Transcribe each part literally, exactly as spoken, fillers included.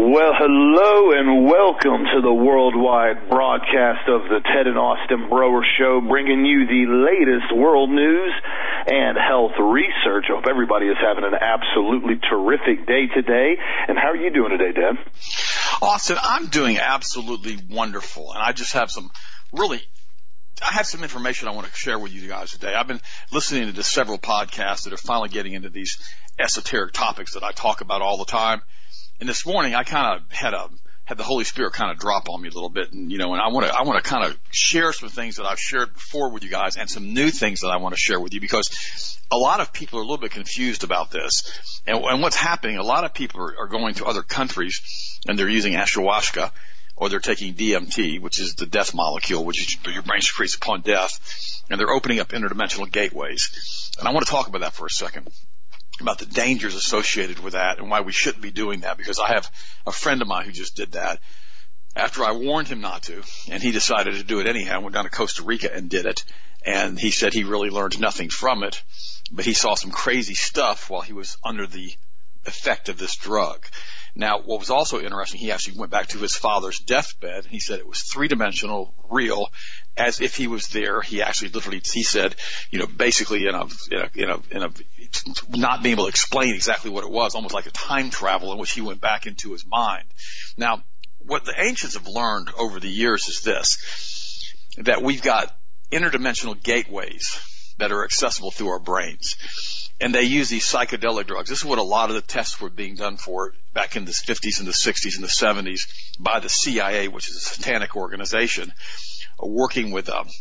Well, hello and welcome to the worldwide broadcast of the Ted and Austin Broer Show, bringing you the latest world news and health research. I hope everybody is having an absolutely terrific day today. And how are you doing today, Dad? Austin, I'm doing absolutely wonderful, and I just have some really I have some information I want to share with you guys today. I've been listening to several podcasts that are finally getting into these esoteric topics that I talk about all the time. And this morning, I kind of had a had the Holy Spirit kind of drop on me a little bit, and you know, and I want to I want to kind of share some things that I've shared before with you guys, and some new things that I want to share with you, because a lot of people are a little bit confused about this, and, and what's happening. A lot of people are, are going to other countries, and they're using ayahuasca, or they're taking D M T, which is the death molecule, which is your brain secretes upon death, and they're opening up interdimensional gateways. And I want to talk about that for a second, about the dangers associated with that and why we shouldn't be doing that, because I have a friend of mine who just did that after I warned him not to, and he decided to do it anyhow. Went down to Costa Rica and did it, and he said he really learned nothing from it, but he saw some crazy stuff while he was under the effect of this drug. Now, what was also interesting, he actually went back to his father's deathbed, and he said it was three-dimensional, real, as if he was there. He actually literally, he said, you know, basically in a, in a, in a, in a not being able to explain exactly what it was, almost like a time travel in which he went back into his mind. Now, what the ancients have learned over the years is this, that we've got interdimensional gateways that are accessible through our brains. And they use these psychedelic drugs. This is what a lot of the tests were being done for back in the fifties and the sixties and the seventies by the C I A, which is a satanic organization, working with um,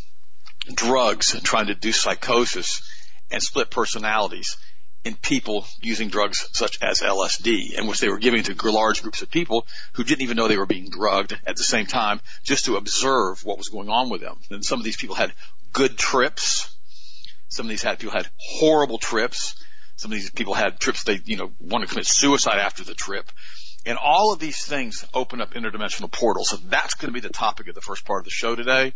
drugs and trying to do psychosis and split personalities in people using drugs such as L S D, in which they were giving to large groups of people who didn't even know they were being drugged at the same time, just to observe what was going on with them. And some of these people had good trips. Some of these had, people had horrible trips. Some of these people had trips they, you know, want to commit suicide after the trip. And all of these things open up interdimensional portals. So that's going to be the topic of the first part of the show today.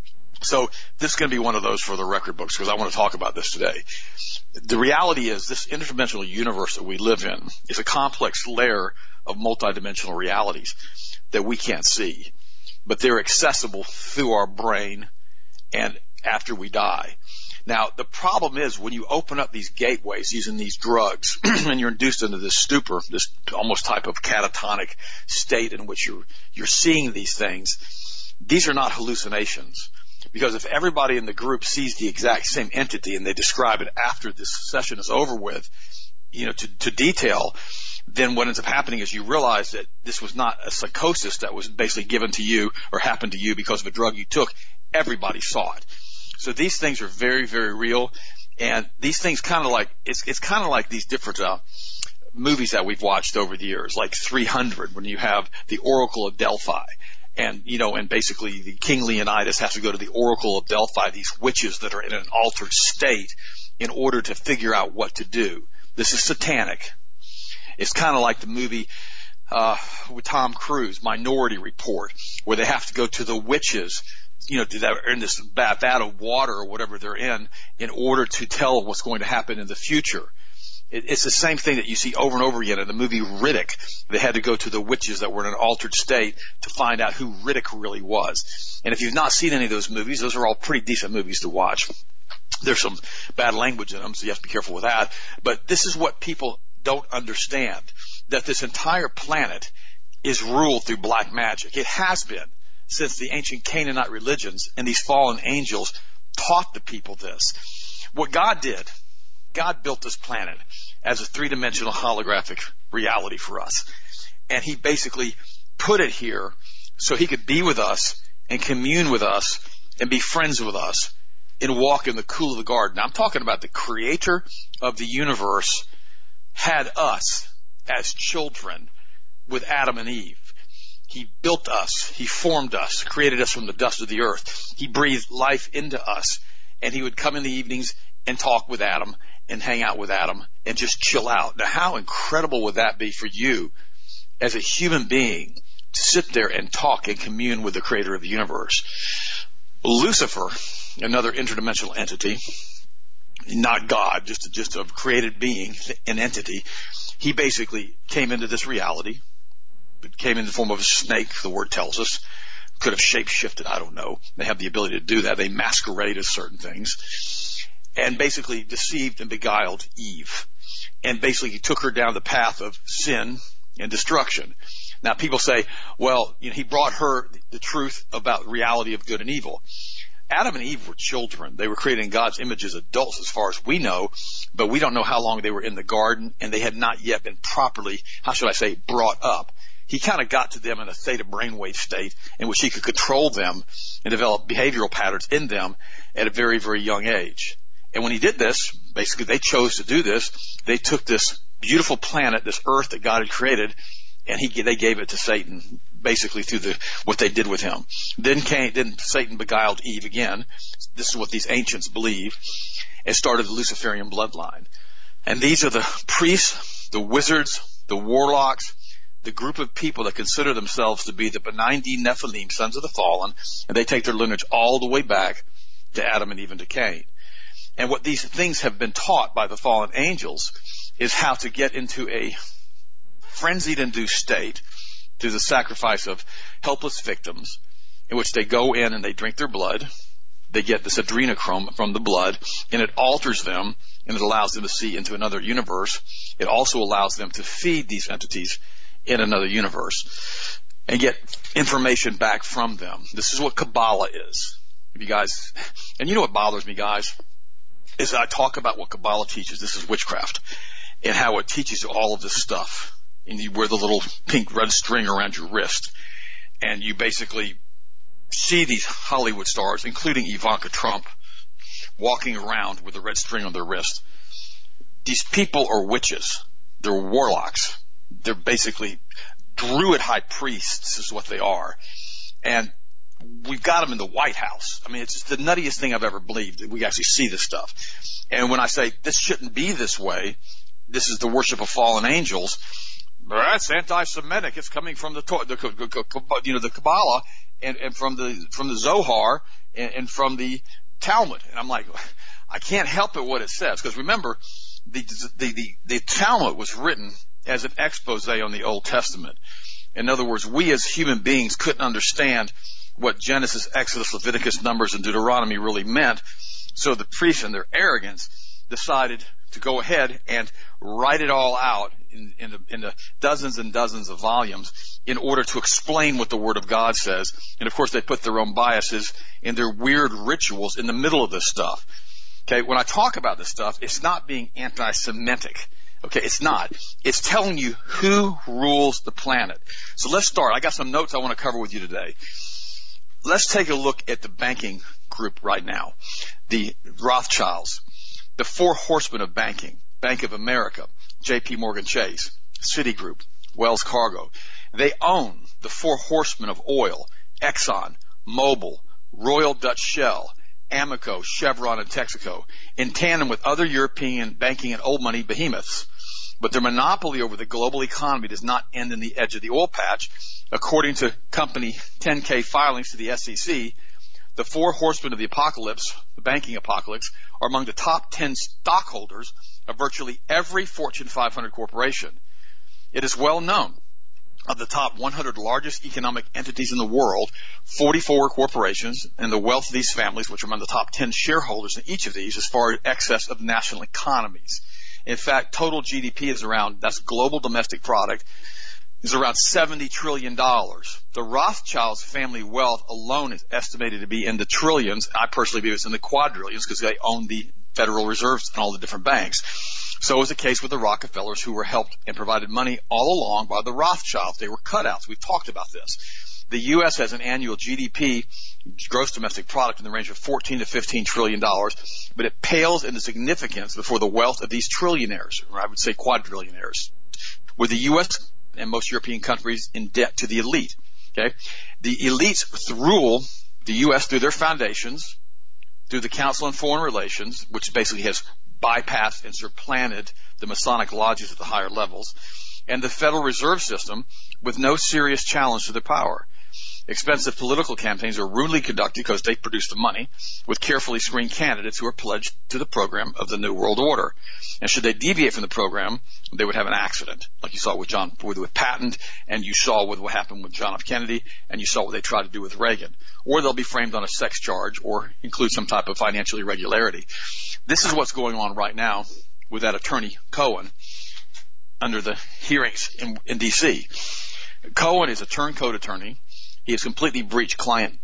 So this is going to be one of those for the record books, because I want to talk about this today. The reality is this interdimensional universe that we live in is a complex layer of multidimensional realities that we can't see, but they're accessible through our brain and after we die. Now, the problem is when you open up these gateways using these drugs and you're induced into this stupor, this almost type of catatonic state in which you're, you're seeing these things, these are not hallucinations. Because if everybody in the group sees the exact same entity and they describe it after this session is over with, you know, to, to detail, then what ends up happening is you realize that this was not a psychosis that was basically given to you or happened to you because of a drug you took. Everybody saw it. So these things are very, very real, and these things kind of like it's it's kind of like these different uh, movies that we've watched over the years, like three hundred, when you have the Oracle of Delphi, and you know, and basically the King Leonidas has to go to the Oracle of Delphi, these witches that are in an altered state, in order to figure out what to do. This is satanic. It's kind of like the movie uh, with Tom Cruise, Minority Report, where they have to go to the witches, you know, that are in this vat of water or whatever they're in, in order to tell what's going to happen in the future. It, it's the same thing that you see over and over again in the movie Riddick. They had to go to the witches that were in an altered state to find out who Riddick really was. And if you've not seen any of those movies, those are all pretty decent movies to watch. There's some bad language in them, so you have to be careful with that. But this is what people don't understand, that this entire planet is ruled through black magic. It has been since the ancient Canaanite religions, and these fallen angels taught the people this. What God did, God built this planet as a three-dimensional holographic reality for us. And he basically put it here so he could be with us and commune with us and be friends with us and walk in the cool of the garden. Now, I'm talking about the creator of the universe had us as children with Adam and Eve. He built us, he formed us, created us from the dust of the earth. He breathed life into us, and he would come in the evenings and talk with Adam and hang out with Adam and just chill out. Now, how incredible would that be for you as a human being to sit there and talk and commune with the creator of the universe? Lucifer, another interdimensional entity, not God, just, just a created being, an entity, he basically came into this reality, It came in the form of a snake, the word tells us. Could have shape-shifted, I don't know. They have the ability to do that. They masquerade as certain things. And basically deceived and beguiled Eve. And basically took her down the path of sin and destruction. Now people say, well, you know, he brought her the truth about the reality of good and evil. Adam and Eve were children. They were created in God's image as adults as far as we know, but we don't know how long they were in the garden, and they had not yet been properly, how should I say, brought up. He kind of got to them in a theta brainwave state in which he could control them and develop behavioral patterns in them at a very, very young age. And when he did this, basically they chose to do this. They took this beautiful planet, this earth that God had created, and he, they gave it to Satan, basically through the, what they did with him. Then came, then Satan beguiled Eve again. This is what these ancients believe, and started the Luciferian bloodline. And these are the priests, the wizards, the warlocks, the group of people that consider themselves to be the benign Nephilim, sons of the fallen, and they take their lineage all the way back to Adam and even to Cain. And what these things have been taught by the fallen angels is how to get into a frenzied induced state through the sacrifice of helpless victims, in which they go in and they drink their blood. They get this adrenochrome from the blood, and it alters them, and it allows them to see into another universe. It also allows them to feed these entities in another universe and get information back from them. This is what Kabbalah is. If you guys, and you know what bothers me, guys, is that I talk about what Kabbalah teaches. This is witchcraft, and how it teaches you all of this stuff. And you wear the little pink red string around your wrist, and you basically see these Hollywood stars, including Ivanka Trump, walking around with a red string on their wrist. These people are witches. They're warlocks. They're basically druid high priests is what they are. And we've got them in the White House. I mean, it's just the nuttiest thing I've ever believed that we actually see this stuff. And when I say this shouldn't be this way, this is the worship of fallen angels, that's anti-Semitic. It's coming from the, the you know, the Kabbalah and, and from the, from the Zohar and, and from the Talmud. And I'm like, I can't help it what it says. Because remember, the, the, the, the Talmud was written as an expose on the Old Testament. In other words, we as human beings couldn't understand what Genesis, Exodus, Leviticus, Numbers, and Deuteronomy really meant. So the priests in their arrogance decided to go ahead and write it all out in, in, the, in the dozens and dozens of volumes in order to explain what the Word of God says. And of course they put their own biases and their weird rituals in the middle of this stuff. Okay, when I talk about this stuff, it's not being anti-Semitic. Okay, it's not. It's telling you who rules the planet. So let's start. I got some notes I want to cover with you today. Let's take a look at the banking group right now. The Rothschilds, the four horsemen of banking, Bank of America, J P Morgan Chase, Citigroup, Wells Fargo. They own the four horsemen of oil, Exxon, Mobil, Royal Dutch Shell, Amoco, Chevron, and Texaco, in tandem with other European banking and old money behemoths. But their monopoly over the global economy does not end in the edge of the oil patch. According to company ten K filings to the S E C, the four horsemen of the apocalypse, the banking apocalypse, are among the top ten stockholders of virtually every Fortune five hundred corporation. It is well known of the top one hundred largest economic entities in the world, forty-four corporations, and the wealth of these families, which are among the top ten shareholders in each of these, as far as excess of national economies. In fact, total G D P is around, that's global domestic product, is around seventy trillion dollars. The Rothschilds family wealth alone is estimated to be in the trillions. I personally believe it's in the quadrillions because they own the Federal Reserves and all the different banks. So is the case with the Rockefellers, who were helped and provided money all along by the Rothschilds. They were cutouts. We've talked about this. The U S has an annual G D P, gross domestic product, in the range of fourteen to fifteen trillion dollars, but it pales in the significance before the wealth of these trillionaires, or I would say quadrillionaires, with the U S and most European countries in debt to the elite. Okay, the elites rule the U S through their foundations, through the Council on Foreign Relations, which basically has bypassed and supplanted the Masonic lodges at the higher levels, and the Federal Reserve System, with no serious challenge to their power. Expensive political campaigns are rudely conducted because they produce the money with carefully screened candidates who are pledged to the program of the New World Order. And should they deviate from the program, they would have an accident, like you saw with John, with, with Patton, and you saw with what happened with John F. Kennedy, and you saw what they tried to do with Reagan. Or they'll be framed on a sex charge or include some type of financial irregularity. This is what's going on right now with that attorney Cohen under the hearings in, in D C Cohen is a turncoat attorney. He has completely breached client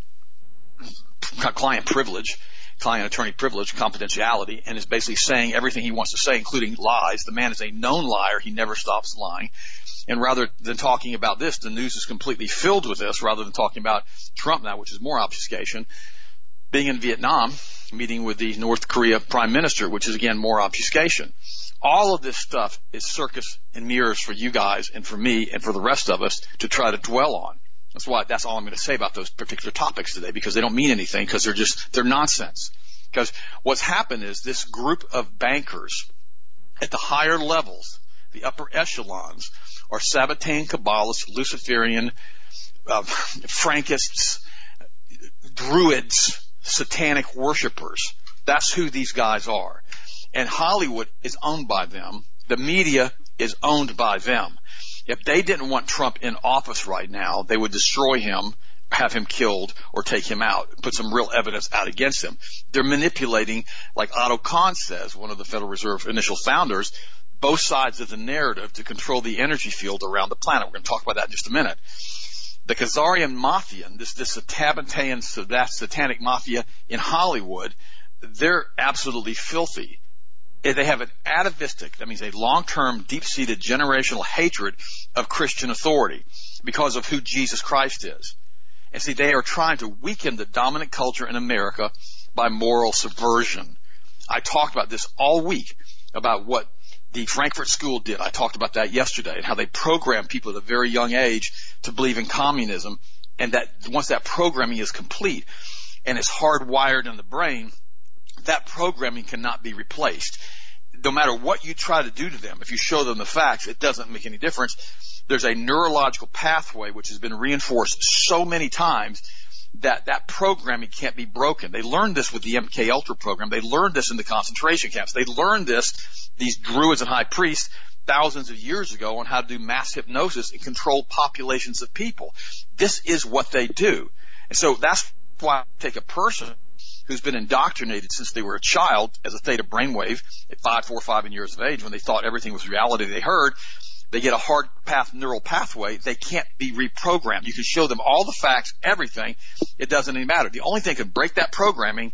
client privilege, client attorney privilege, confidentiality, and is basically saying everything he wants to say, including lies. The man is a known liar. He never stops lying. And rather than talking about this, the news is completely filled with this, rather than talking about Trump now, which is more obfuscation. Being in Vietnam, meeting with the North Korea prime minister, which is, again, more obfuscation. All of this stuff is circus and mirrors for you guys and for me and for the rest of us to try to dwell on. That's why, that's all I'm going to say about those particular topics today, because they don't mean anything, because they're just, they're nonsense. Because what's happened is this group of bankers at the higher levels, the upper echelons, are Sabbatean Kabbalists, Luciferian, uh, Frankists, Druids, satanic worshipers. That's who these guys are. And Hollywood is owned by them. The media is owned by them. If they didn't want Trump in office right now, they would destroy him, have him killed, or take him out, put some real evidence out against him. They're manipulating, like Otto Kahn says, one of the Federal Reserve initial founders, both sides of the narrative to control the energy field around the planet. We're going to talk about that in just a minute. The Khazarian Mafia, this, this Sabbatean, that satanic mafia in Hollywood, they're absolutely filthy. They have an atavistic, that means a long-term, deep-seated, generational hatred of Christian authority because of who Jesus Christ is. And see, they are trying to weaken the dominant culture in America by moral subversion. I talked about this all week, about what the Frankfurt School did. I talked about that yesterday, and how they program people at a very young age to believe in communism, and that once that programming is complete and it's hardwired in the brain, that programming cannot be replaced. No matter what you try to do to them, if you show them the facts, it doesn't make any difference. There's a neurological pathway which has been reinforced so many times that that programming can't be broken. They learned this with the M K Ultra program. They learned this in the concentration camps. They learned this, these druids and high priests, thousands of years ago on how to do mass hypnosis and control populations of people. This is what they do. And so that's why I take a person who's been indoctrinated since they were a child as a theta brainwave at five, four, five years of age, when they thought everything was reality they heard. They get a hard path neural pathway. They can't be reprogrammed. You can show them all the facts, everything. It doesn't even matter. The only thing that can break that programming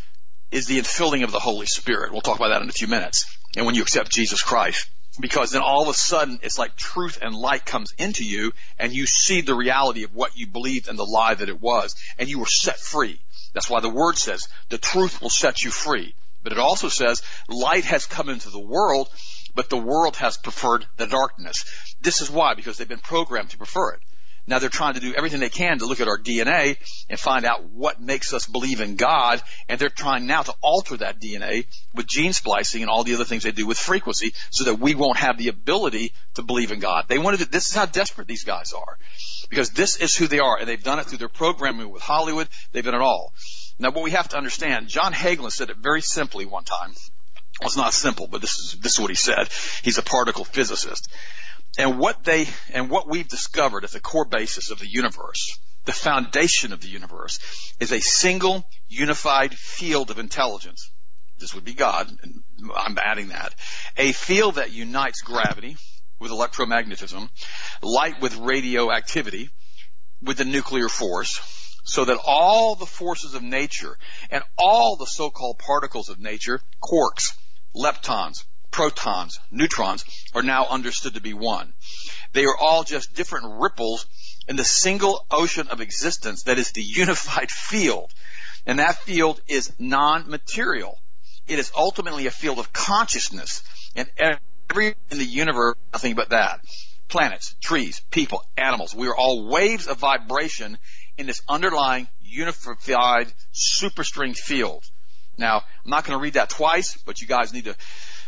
is the infilling of the Holy Spirit. We'll talk about that in a few minutes. And when you accept Jesus Christ, because then all of a sudden it's like truth and light comes into you, and you see the reality of what you believed and the lie that it was, and you were set free. That's why the word says the truth will set you free. But it also says light has come into the world, but the world has preferred the darkness. This is why, because they've been programmed to prefer it. Now they're trying to do everything they can to look at our D N A and find out what makes us believe in God, and they're trying now to alter that D N A with gene splicing and all the other things they do with frequency so that we won't have the ability to believe in God. They wanted to, this is how desperate these guys are, because this is who they are, and they've done it through their programming with Hollywood. They've done it all. Now what we have to understand, John Hagelin said it very simply one time. Well, it's not simple, but this is, this is what he said. He's a particle physicist. And what they, and what we've discovered at the core basis of the universe, the foundation of the universe, is a single unified field of intelligence. This would be God, and I'm adding that. A field that unites gravity with electromagnetism, light with radioactivity, with the nuclear force, so that all the forces of nature and all the so-called particles of nature, quarks, leptons, protons, neutrons, are now understood to be one. They are all just different ripples in the single ocean of existence that is the unified field. And that field is non-material. It is ultimately a field of consciousness. And every in the universe, nothing but that. Planets, trees, people, animals. We are all waves of vibration in this underlying unified superstring field. Now, I'm not going to read that twice, but you guys need to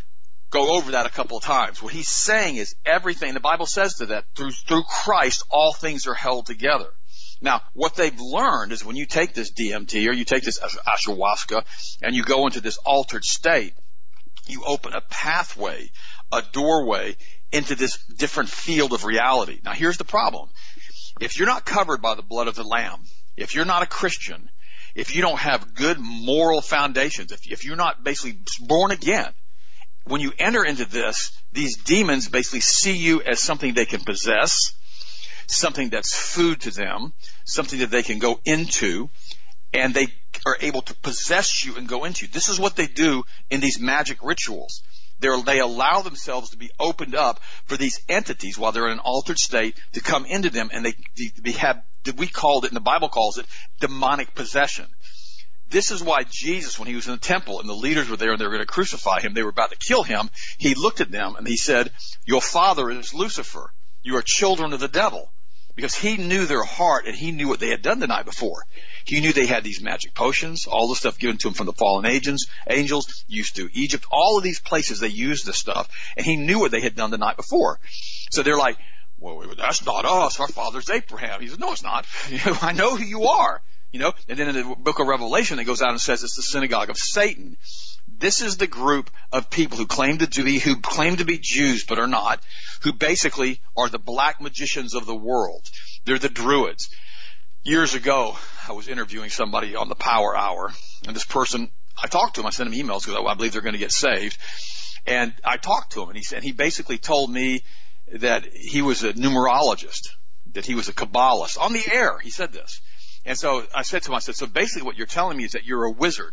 go over that a couple of times. What he's saying is everything, the Bible says to that, through, through Christ, all things are held together. Now, what they've learned is when you take this D M T or you take this ayahuasca and you go into this altered state, you open a pathway, a doorway into this different field of reality. Now, here's the problem. If you're not covered by the blood of the Lamb, if you're not a Christian, if you don't have good moral foundations, if, if you're not basically born again, when you enter into this, these demons basically see you as something they can possess, something that's food to them, something that they can go into, and they are able to possess you and go into you. This is what they do in these magic rituals. They're, they allow themselves to be opened up for these entities while they're in an altered state to come into them, and they, they have, we called it, and the Bible calls it, demonic possession. This is why Jesus, when he was in the temple and the leaders were there and they were going to crucify him, they were about to kill him, he looked at them and he said, your father is Lucifer. You are children of the devil. Because he knew their heart and he knew what they had done the night before. He knew they had these magic potions, all the stuff given to them from the fallen angels, angels used to Egypt, all of these places they used this stuff, and he knew what they had done the night before. So they're like, well, that's not us. Our father's Abraham. He says, no, it's not. I know who you are. You know, and then in the book of Revelation, it goes out and says it's the synagogue of Satan. This is the group of people who claim to be, who claim to be Jews but are not, who basically are the black magicians of the world. They're the Druids. Years ago, I was interviewing somebody on the Power Hour, and this person, I talked to him, I sent him emails because I believe they're going to get saved. And I talked to him, and he said, he basically told me that he was a numerologist, that he was a Kabbalist. On the air, he said this. And so I said to him, I said, so basically what you're telling me is that you're a wizard.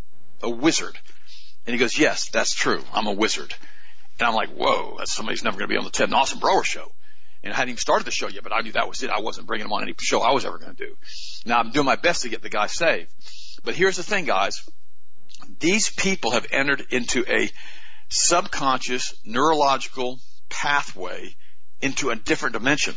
A wizard. And he goes, yes, that's true. I'm a wizard. And I'm like, whoa, that's somebody who's never going to be on the Ted and Austin Brower show. And I hadn't even started the show yet, but I knew that was it. I wasn't bringing him on any show I was ever going to do. Now, I'm doing my best to get the guy saved. But here's the thing, guys. These people have entered into a subconscious neurological pathway into a different dimension.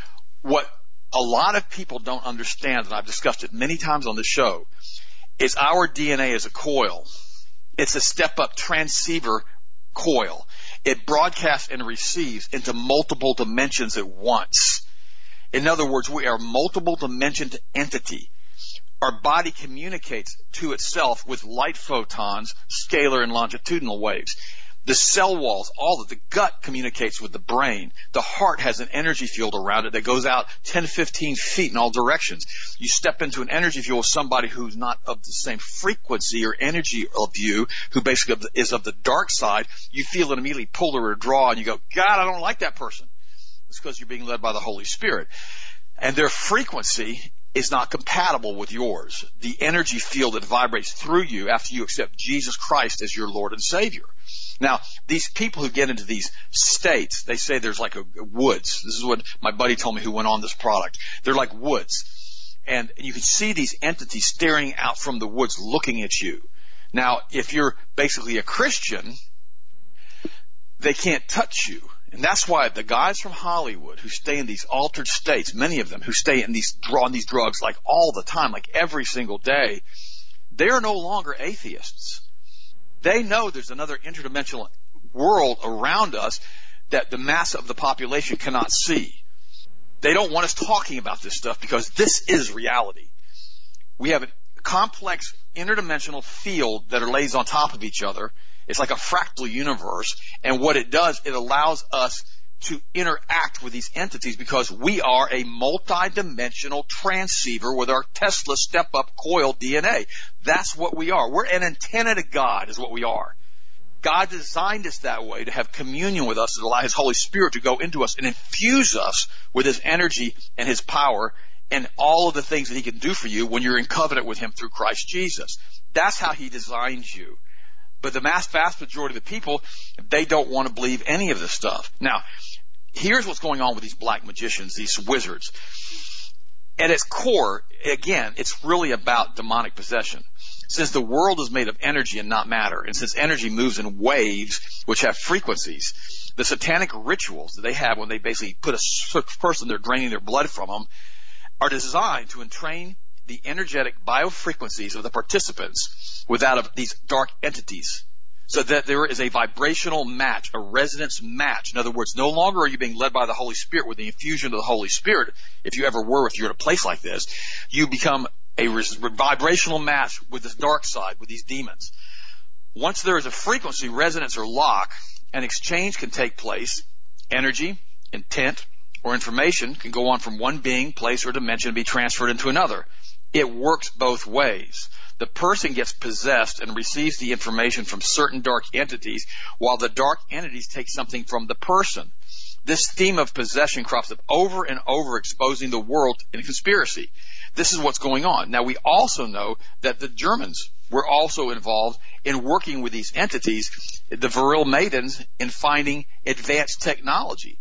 What a lot of people don't understand, and I've discussed it many times on the show, is our D N A is a coil. It's a step-up transceiver coil. It broadcasts and receives into multiple dimensions at once. In other words, we are a multiple dimensioned entity. Our body communicates to itself with light photons, scalar and longitudinal waves. The cell walls, all of the gut communicates with the brain. The heart has an energy field around it that goes out ten, fifteen feet in all directions. You step into an energy field with somebody who's not of the same frequency or energy of you, who basically is of the dark side, you feel it immediately pull or draw, and you go, God, I don't like that person. It's because you're being led by the Holy Spirit. And their frequency is not compatible with yours. The energy field that vibrates through you after you accept Jesus Christ as your Lord and Savior. Now, these people who get into these states, they say there's like a, a woods. This is what my buddy told me who went on this product. They're like woods. And you can see these entities staring out from the woods looking at you. Now, if you're basically a Christian, they can't touch you. And that's why the guys from Hollywood who stay in these altered states, many of them who stay in these, on these drugs like all the time, like every single day, they're no longer atheists. They know there's another interdimensional world around us that the mass of the population cannot see. They don't want us talking about this stuff because this is reality. We have a complex interdimensional field that lays on top of each other. It's like a fractal universe. And what it does, it allows us to interact with these entities because we are a multi-dimensional transceiver with our Tesla step-up coil D N A. That's what we are. We're an antenna to God is what we are. God designed us that way to have communion with us, to allow His Holy Spirit to go into us and infuse us with His energy and His power and all of the things that He can do for you when you're in covenant with Him through Christ Jesus. That's how He designed you. But the mass, vast majority of the people, they don't want to believe any of this stuff. Now, here's what's going on with these black magicians, these wizards. At its core, again, it's really about demonic possession. Since the world is made of energy and not matter, and since energy moves in waves which have frequencies, the satanic rituals that they have when they basically put a person, they're draining their blood from them, are designed to entrain the energetic biofrequencies of the participants without of these dark entities. so that there is a vibrational match, a resonance match. In other words, no longer are you being led by the Holy Spirit with the infusion of the Holy Spirit. If you ever were, if you're in a place like this, you become a res- vibrational match with this dark side, with these demons. Once there is a frequency, resonance, or lock, an exchange can take place. Energy, intent, or information can go on from one being, place, or dimension and be transferred into another. It works both ways. The person gets possessed and receives the information from certain dark entities, while the dark entities take something from the person. This theme of possession crops up over and over, exposing the world in conspiracy. This is what's going on. Now, we also know that the Germans were also involved in working with these entities, the Viril Maidens, in finding advanced technology.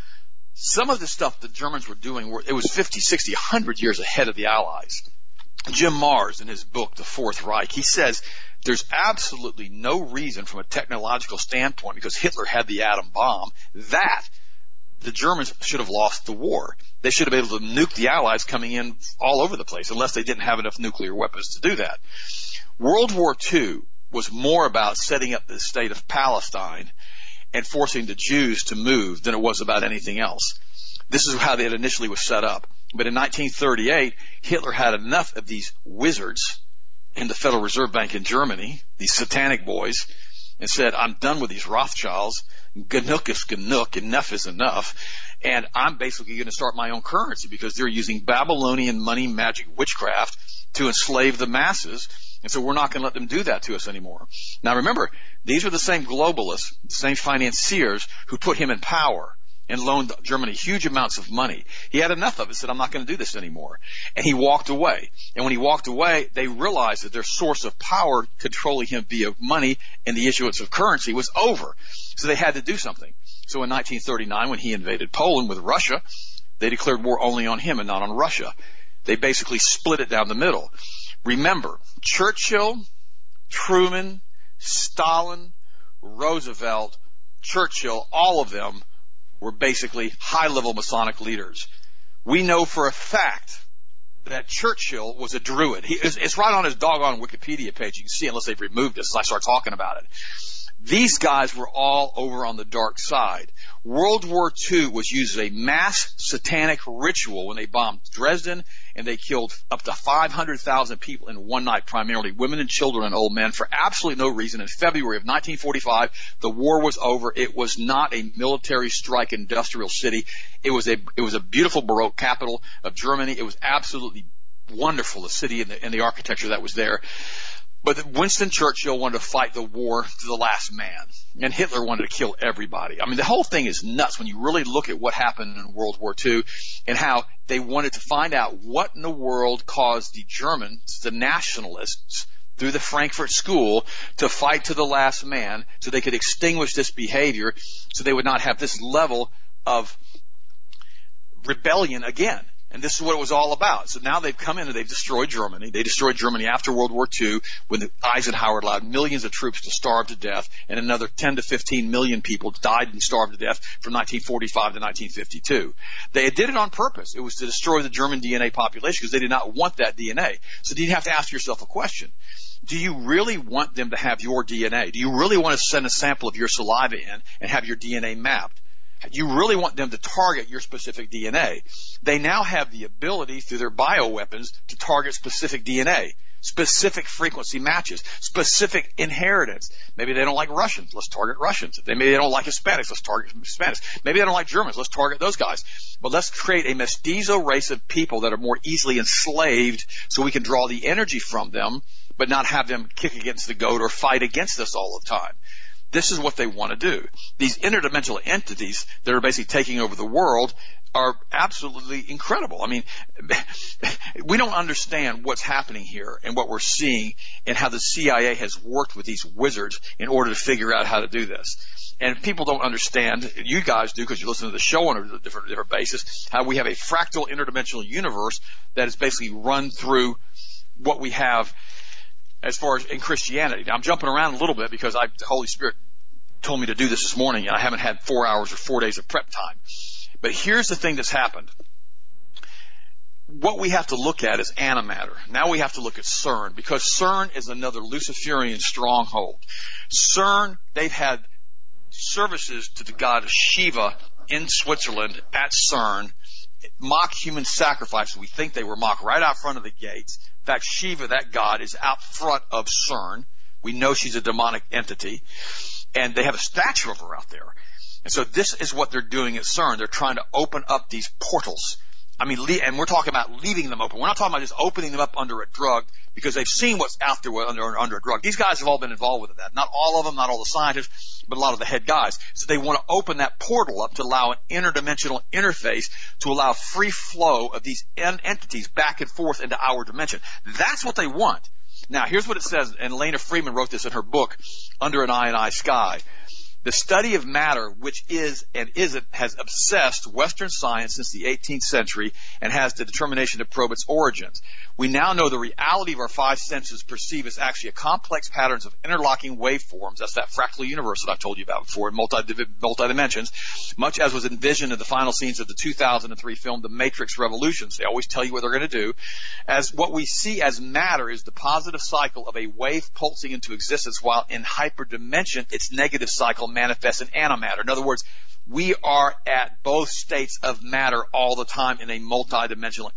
Some of the stuff the Germans were doing, were, it was fifty, sixty, one hundred years ahead of the Allies. Jim Marrs, in his book, The Fourth Reich, he says there's absolutely no reason from a technological standpoint, because Hitler had the atom bomb, that the Germans should have lost the war. They should have been able to nuke the Allies coming in all over the place, unless they didn't have enough nuclear weapons to do that. World War Two was more about setting up the state of Palestine and forcing the Jews to move than it was about anything else. This is how it initially was set up. But in nineteen thirty-eight, Hitler had enough of these wizards in the Federal Reserve Bank in Germany, these satanic boys, and said, I'm done with these Rothschilds. Genug is genug. Enough is enough. And I'm basically going to start my own currency, because they're using Babylonian money, magic, witchcraft to enslave the masses. And so we're not going to let them do that to us anymore. Now remember, these are the same globalists, the same financiers who put him in power and loaned Germany huge amounts of money. He had enough of it, said, I'm not going to do this anymore. And he walked away. And when he walked away, they realized that their source of power controlling him via money and the issuance of currency was over. So they had to do something. So in nineteen thirty-nine, when he invaded Poland with Russia, they declared war only on him and not on Russia. They basically split it down the middle. Remember, Churchill, Truman, Stalin, Roosevelt, Churchill, all of them were basically high-level Masonic leaders. We know for a fact that Churchill was a Druid. He, it's, it's right on his doggone Wikipedia page. You can see it unless they've removed it, so I start talking about it. These guys were all over on the dark side. World War Two was used as a mass satanic ritual when they bombed Dresden, and they killed up to five hundred thousand people in one night, primarily women and children and old men, for absolutely no reason. In February of nineteen forty-five, the war was over. It was not a military strike industrial city. It was a, it was a beautiful Baroque capital of Germany. It was absolutely wonderful, the city and the, and the architecture that was there. But Winston Churchill wanted to fight the war to the last man, and Hitler wanted to kill everybody. I mean, the whole thing is nuts when you really look at what happened in World War Two and how they wanted to find out what in the world caused the Germans, the nationalists, through the Frankfurt School to fight to the last man so they could extinguish this behavior, so they would not have this level of rebellion again. And this is what it was all about. So now they've come in and they've destroyed Germany. They destroyed Germany after World War Two when the Eisenhower allowed millions of troops to starve to death, and another ten to fifteen million people died and starved to death from nineteen forty-five to nineteen fifty-two. They did it on purpose. It was to destroy the German D N A population because they did not want that D N A. So you have to ask yourself a question. Do you really want them to have your D N A? Do you really want to send a sample of your saliva in and have your D N A mapped? You really want them to target your specific D N A. They now have the ability through their bioweapons to target specific D N A, specific frequency matches, specific inheritance. Maybe they don't like Russians. Let's target Russians. Maybe they don't like Hispanics. Let's target Hispanics. Maybe they don't like Germans. Let's target those guys. But let's create a mestizo race of people that are more easily enslaved so we can draw the energy from them, but not have them kick against the goat or fight against us all the time. This is what they want to do. These interdimensional entities that are basically taking over the world are absolutely incredible. I mean, we don't understand what's happening here and what we're seeing and how the C I A has worked with these wizards in order to figure out how to do this. And people don't understand, you guys do because you listen to the show on a different, different basis, how we have a fractal interdimensional universe that is basically run through what we have as far as in Christianity. Now, I'm jumping around a little bit because I, the Holy Spirit told me to do this this morning, and I haven't had four hours or four days of prep time. But here's the thing that's happened. what we have to look at is antimatter. Now we have to look at CERN, because CERN is another Luciferian stronghold. CERN, they've had services to the god Shiva in Switzerland at CERN, mock human sacrifices. We think they were mocked right out front of the gates. In fact, Shiva, that god, is out front of CERN. We know she's a demonic entity. And they have a statue of her out there. And so this is what they're doing at CERN. They're trying to open up these portals. I mean, and we're talking about leaving them open. We're not talking about just opening them up under a drug, because they've seen what's out there under, under a drug. These guys have all been involved with that. Not all of them, not all the scientists, but a lot of the head guys. So they want to open that portal up to allow an interdimensional interface, to allow free flow of these en- entities back and forth into our dimension. That's what they want. Now, here's what it says, and Elena Freeman wrote this in her book, Under an Ionized Sky. The study of matter, which is and isn't, has obsessed Western science since the eighteenth century and has the determination to probe its origins. We now know the reality of our five senses perceive as actually a complex patterns of interlocking waveforms. That's that fractal universe that I've told you about before, in multi, multi dimensions, much as was envisioned in the final scenes of the two thousand three film The Matrix Revolutions. They always tell you what they're going to do. As what we see as matter is the positive cycle of a wave pulsing into existence, while in hyperdimension, its negative cycle manifests in antimatter. In other words, we are at both states of matter all the time in a multidimensional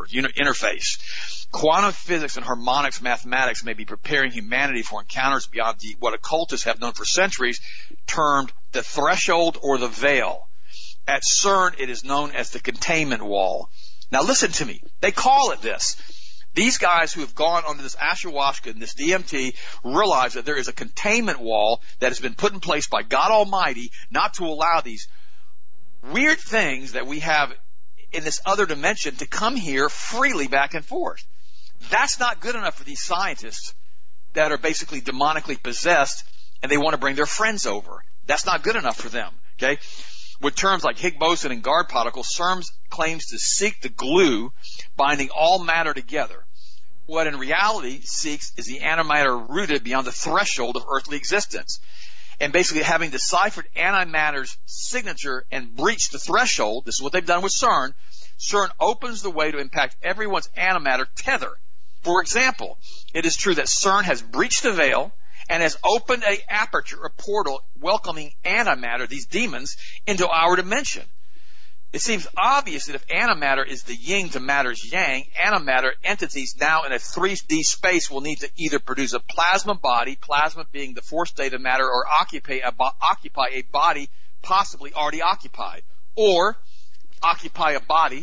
interface. Quantum physics and harmonics mathematics may be preparing humanity for encounters beyond the, what occultists have known for centuries, termed the threshold or the veil. At CERN, it is known as the containment wall. Now listen to me. They call it this. These guys who have gone onto this ayahuasca and this D M T realize that there is a containment wall that has been put in place by God Almighty not to allow these weird things that we have in this other dimension to come here freely back and forth. That's not good enough for these scientists that are basically demonically possessed and they want to bring their friends over. That's not good enough for them, okay? With terms like Higgs boson and guard particles, CERN claims to seek the glue binding all matter together. What in reality seeks is the antimatter rooted beyond the threshold of earthly existence. And basically having deciphered antimatter's signature and breached the threshold, this is what they've done with CERN, CERN opens the way to impact everyone's antimatter tether. For example, it is true that CERN has breached the veil and has opened a aperture, a portal, welcoming antimatter, these demons, into our dimension. It seems obvious that if antimatter is the yin to matter's yang, antimatter entities now in a three D space will need to either produce a plasma body, plasma being the fourth state of matter, or occupy a, occupy a body possibly already occupied, or occupy a body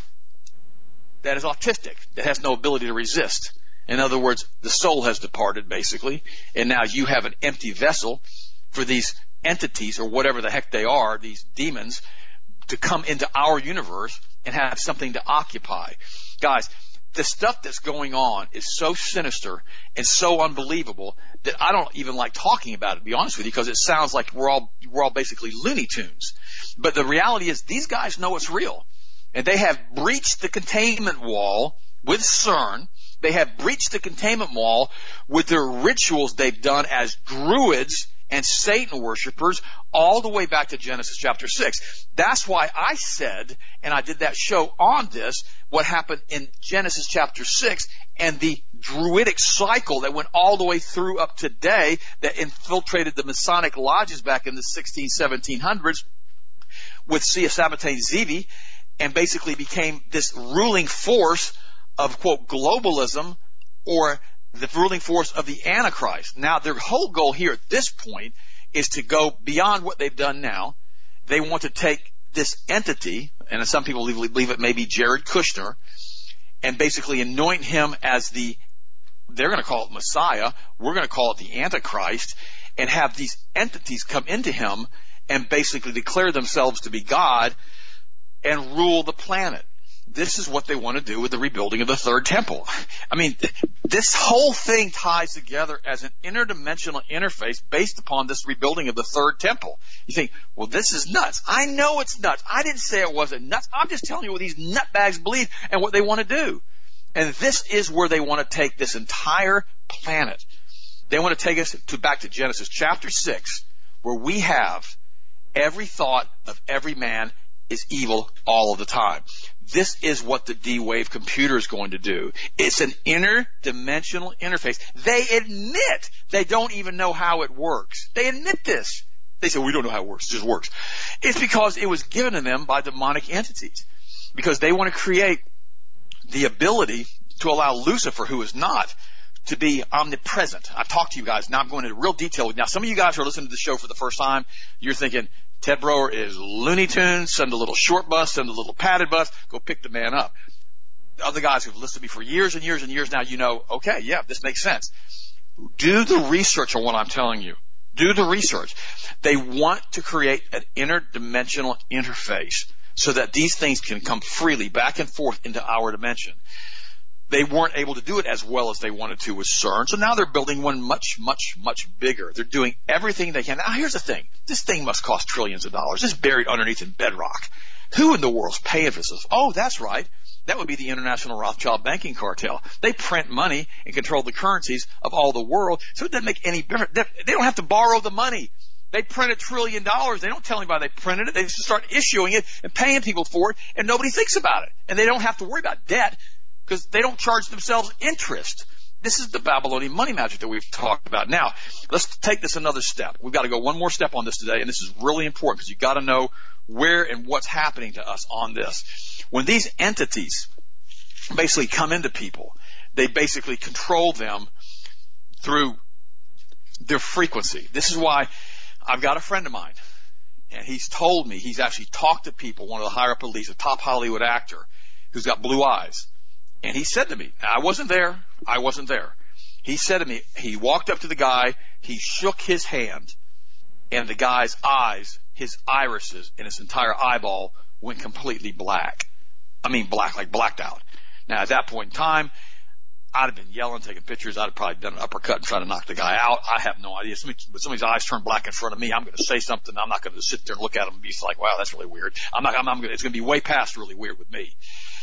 that is autistic, that has no ability to resist. In other words, the soul has departed, basically, and now you have an empty vessel for these entities, or whatever the heck they are, these demons, to come into our universe and have something to occupy. Guys, the stuff that's going on is so sinister and so unbelievable that I don't even like talking about it, to be honest with you, because it sounds like we're all, we're all basically Looney Tunes. But the reality is these guys know it's real. And they have breached the containment wall with CERN. They have breached the containment wall with their rituals they've done as druids and Satan worshipers all the way back to Genesis chapter six. That's why I said, and I did that show on this, what happened in Genesis chapter six and the druidic cycle that went all the way through up today that infiltrated the Masonic lodges back in the sixteen, seventeen hundreds with Sabbatai Zevi, and basically became this ruling force of, quote, globalism, or the ruling force of the Antichrist. Now, their whole goal here at this point is to go beyond what they've done now. They want to take this entity, and some people believe it may be Jared Kushner, and basically anoint him as the, they're going to call it Messiah, we're going to call it the Antichrist, and have these entities come into him and basically declare themselves to be God and rule the planet. This is what they want to do with the rebuilding of the third temple. I mean, th- this whole thing ties together as an interdimensional interface based upon this rebuilding of the third temple. You think, well, this is nuts. I know it's nuts. I didn't say it wasn't nuts. I'm just telling you what these nutbags believe and what they want to do. And this is where they want to take this entire planet. They want to take us to back to Genesis chapter six, where we have every thought of every man is evil all of the time. This is what the D-Wave computer is going to do. It's an interdimensional interface. They admit they don't even know how it works. They admit this. They say, we don't know how it works. It just works. It's because it was given to them by demonic entities. Because they want to create the ability to allow Lucifer, who is not, to be omnipresent. I've talked to you guys. Now I'm going into real detail. Now, some of you guys who are listening to the show for the first time, you're thinking, Ted Broer is Looney Tunes, send a little short bus, send a little padded bus, go pick the man up. The other guys who've listened to me for years and years and years now, you know, okay, yeah, this makes sense. Do the research on what I'm telling you. Do the research. They want to create an interdimensional interface so that these things can come freely back and forth into our dimension. They weren't able to do it as well as they wanted to with CERN, so now they're building one much, much, much bigger. They're doing everything they can. Now, here's the thing. This thing must cost trillions of dollars. It's buried underneath in bedrock. Who in the world's paying for this? Oh, that's right. That would be the International Rothschild Banking Cartel. They print money and control the currencies of all the world, so it doesn't make any difference. They don't have to borrow the money. They print a trillion dollars. They don't tell anybody they printed it. They just start issuing it and paying people for it, and nobody thinks about it. And they don't have to worry about debt, because they don't charge themselves interest. This is the Babylonian money magic that we've talked about. Now, let's take this another step. We've got to go one more step on this today, and this is really important because you've got to know where and what's happening to us on this. When these entities basically come into people, they basically control them through their frequency. This is why I've got a friend of mine, and he's told me, he's actually talked to people, one of the higher up elites, a top Hollywood actor who's got blue eyes. And he said to me, I wasn't there, I wasn't there. He said to me, he walked up to the guy, he shook his hand, and the guy's eyes, his irises, and his entire eyeball went completely black. I mean black, like blacked out. Now at that point in time, I'd have been yelling, taking pictures, I'd have probably done an uppercut and tried to knock the guy out. I have no idea. Somebody, when somebody's eyes turn black in front of me, I'm going to say something. I'm not going to sit there and look at him and be like, wow, that's really weird. I'm not, I'm, I'm gonna, it's going to be way past really weird with me.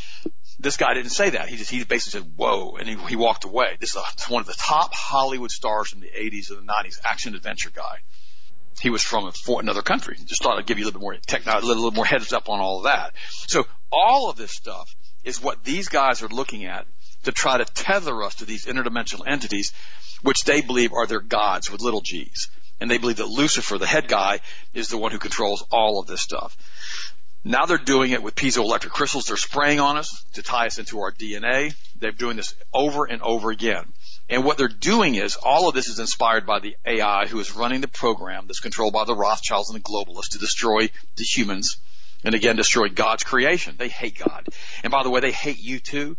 This guy didn't say that. He just, he basically said, whoa, and he, he walked away. This is a, one of the top Hollywood stars from the eighties and the nineties, action adventure guy. He was from a, for another country. Just thought I'd give you a little bit more technology, a little, little more heads up on all of that. So all of this stuff is what these guys are looking at to try to tether us to these interdimensional entities, which they believe are their gods with little g's. And they believe that Lucifer, the head guy, is the one who controls all of this stuff. Now they're doing it with piezoelectric crystals. They're spraying on us to tie us into our D N A. They're doing this over and over again. And what they're doing is, all of this is inspired by the A I who is running the program that's controlled by the Rothschilds and the globalists to destroy the humans and, again, destroy God's creation. They hate God. And, by the way, they hate you, too.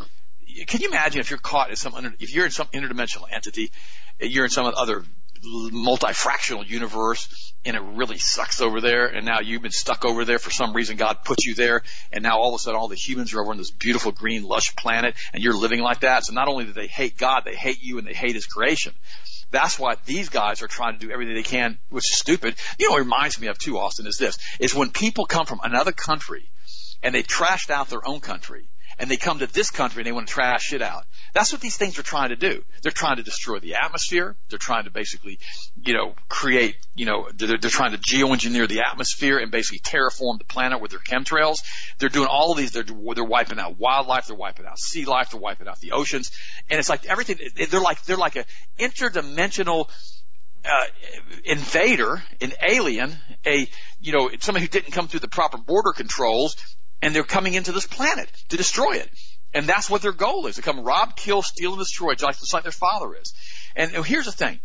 Can you imagine if you're caught in some, if you're in some interdimensional entity, you're in some other multi-fractional universe, and it really sucks over there, and now you've been stuck over there for some reason. God put you there, and now all of a sudden all the humans are over on this beautiful green lush planet, and you're living like that. So not only do they hate God, they hate you and they hate his creation. That's why these guys are trying to do everything they can, which is stupid. You know what it reminds me of too, Austin, is this, is when people come from another country and they trashed out their own country, and they come to this country and they want to trash it out. That's what these things are trying to do. They're trying to destroy the atmosphere. They're trying to basically, you know, create, you know, they're, they're trying to geoengineer the atmosphere and basically terraform the planet with their chemtrails. They're doing all of these. They're, they're wiping out wildlife. They're wiping out sea life. They're wiping out the oceans. And it's like everything, they're like, they're like a interdimensional uh, invader, an alien, a, you know, somebody who didn't come through the proper border controls, and they're coming into this planet to destroy it. And that's what their goal is, to come rob, kill, steal, and destroy, just like their father is. And here's the thing.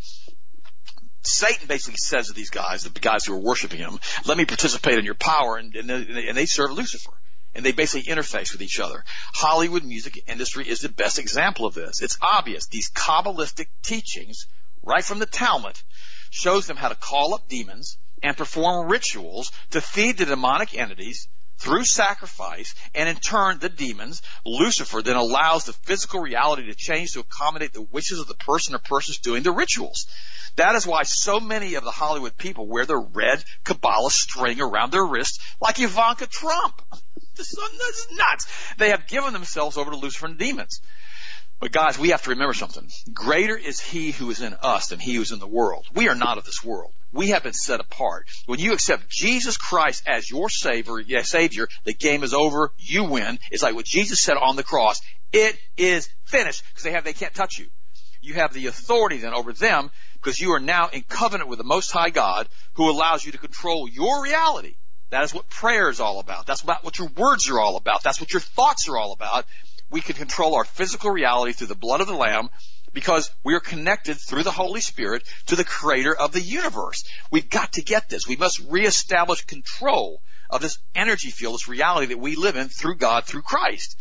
Satan basically says to these guys, the guys who are worshiping him, let me participate in your power, and, and, they, and they serve Lucifer. And they basically interface with each other. Hollywood music industry is the best example of this. It's obvious. These Kabbalistic teachings, right from the Talmud, shows them how to call up demons and perform rituals to feed the demonic entities through sacrifice, and in turn, the demons, Lucifer, then allows the physical reality to change to accommodate the wishes of the person or persons doing the rituals. That is why so many of the Hollywood people wear the red Kabbalah string around their wrists like Ivanka Trump. This is nuts. They have given themselves over to Lucifer and demons. But guys, we have to remember something. Greater is he who is in us than he who is in the world. We are not of this world. We have been set apart. When you accept Jesus Christ as your Savior, yeah, Savior, the game is over. You win. It's like what Jesus said on the cross. It is finished, because they have they can't touch you. You have the authority then over them, because you are now in covenant with the Most High God, who allows you to control your reality. That is what prayer is all about. That's about what your words are all about. That's what your thoughts are all about. We can control our physical reality through the blood of the Lamb, because we are connected through the Holy Spirit to the Creator of the universe. We've got to get this. We must reestablish control of this energy field, this reality that we live in through God, through Christ.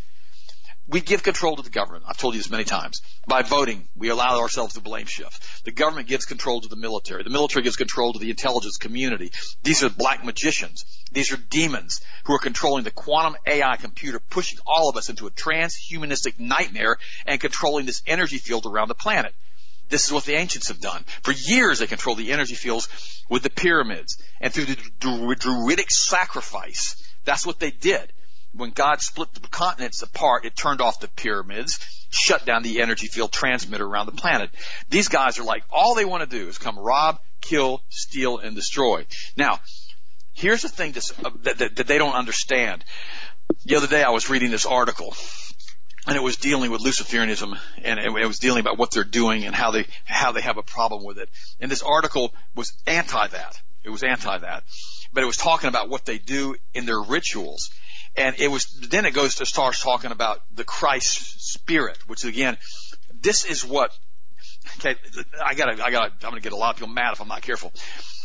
We give control to the government. I've told you this many times. By voting, we allow ourselves to blame shift. The government gives control to the military. The military gives control to the intelligence community. These are black magicians. These are demons who are controlling the quantum A I computer, pushing all of us into a transhumanistic nightmare and controlling this energy field around the planet. This is what the ancients have done. For years, they controlled the energy fields with the pyramids and through the druidic sacrifice. That's what they did. When God split the continents apart, it turned off the pyramids, shut down the energy field transmitter around the planet. These guys are like, all they want to do is come rob, kill, steal, and destroy. Now, here's the thing that's, uh, that, that, that they don't understand. The other day I was reading this article, and it was dealing with Luciferianism, and it, it was dealing about what they're doing and how they how they have a problem with it. And this article was anti that. It was anti that. But it was talking about what they do in their rituals. And it was, then it goes to starts talking about the Christ spirit, which again, this is what, okay, I gotta, I gotta, I'm gonna get a lot of people mad if I'm not careful.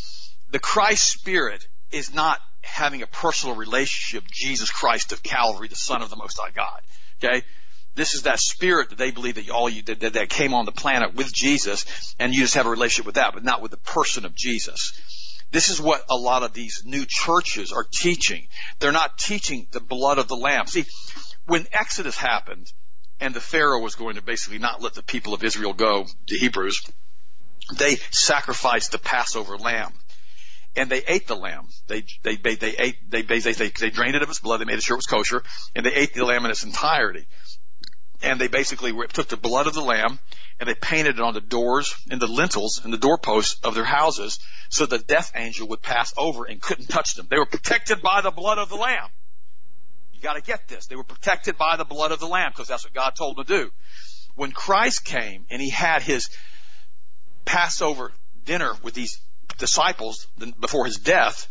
The Christ spirit is not having a personal relationship, Jesus Christ of Calvary, the Son of the Most High God. Okay? This is that spirit that they believe that all you did, that, that came on the planet with Jesus, and you just have a relationship with that, but not with the person of Jesus. This is what a lot of these new churches are teaching. They're not teaching the blood of the Lamb. See, when Exodus happened and the Pharaoh was going to basically not let the people of Israel go, the Hebrews, they sacrificed the Passover lamb. And they ate the lamb. They, they, they, they ate, they, they, they, they drained it of its blood. They made sure it was kosher. And they ate the lamb in its entirety. And they basically took the blood of the lamb and they painted it on the doors and the lintels and the doorposts of their houses so the death angel would pass over and couldn't touch them. They were protected by the blood of the lamb. You got to get this. They were protected by the blood of the lamb because that's what God told them to do. When Christ came and he had his Passover dinner with these disciples before his death,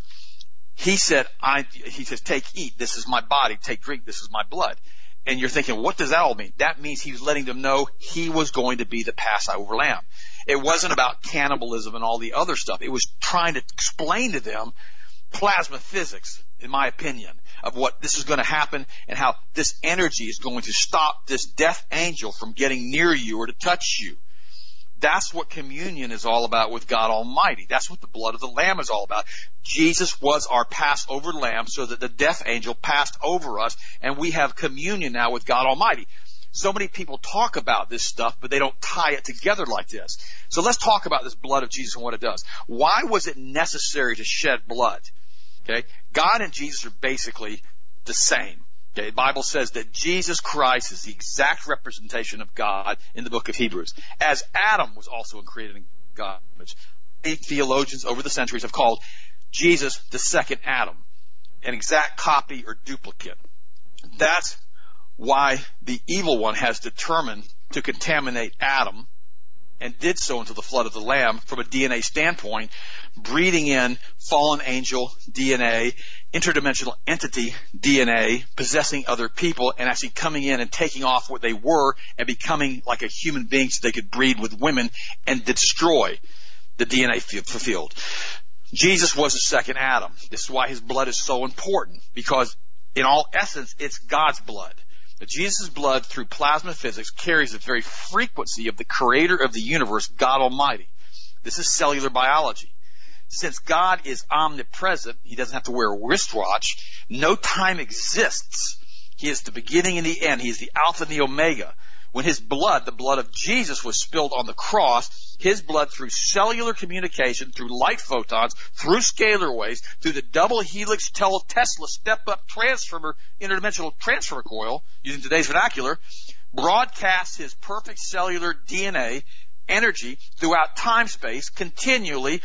he said, I, he says, take, eat. This is my body. Take, drink. This is my blood. And you're thinking, what does that all mean? That means he was letting them know he was going to be the Passover lamb. It wasn't about cannibalism and all the other stuff. It was trying to explain to them plasma physics, in my opinion, of what this is going to happen and how this energy is going to stop this death angel from getting near you or to touch you. That's what communion is all about with God Almighty. That's what the blood of the Lamb is all about. Jesus was our Passover lamb so that the death angel passed over us, and we have communion now with God Almighty. So many people talk about this stuff, but they don't tie it together like this. So let's talk about this blood of Jesus and what it does. Why was it necessary to shed blood? Okay, God and Jesus are basically the same. Okay, the Bible says that Jesus Christ is the exact representation of God in the book of Hebrews, as Adam was also created in God's image. Eight theologians over the centuries have called Jesus the second Adam, an exact copy or duplicate. That's why the evil one has determined to contaminate Adam, and did so until the flood of the Lamb from a D N A standpoint, breeding in fallen angel D N A, interdimensional entity D N A, possessing other people, and actually coming in and taking off what they were and becoming like a human being so they could breed with women and destroy the D N A field. Jesus was the second Adam. This is why his blood is so important, because in all essence, it's God's blood. But Jesus' blood, through plasma physics, carries the very frequency of the creator of the universe, God Almighty. This is cellular biology. Since God is omnipresent, he doesn't have to wear a wristwatch. No time exists. He is the beginning and the end. He is the Alpha and the Omega. When his blood, the blood of Jesus, was spilled on the cross, his blood, through cellular communication, through light photons, through scalar waves, through the double helix Tesla step-up transformer, interdimensional transfer coil, using today's vernacular, broadcasts his perfect cellular D N A energy throughout time-space, continually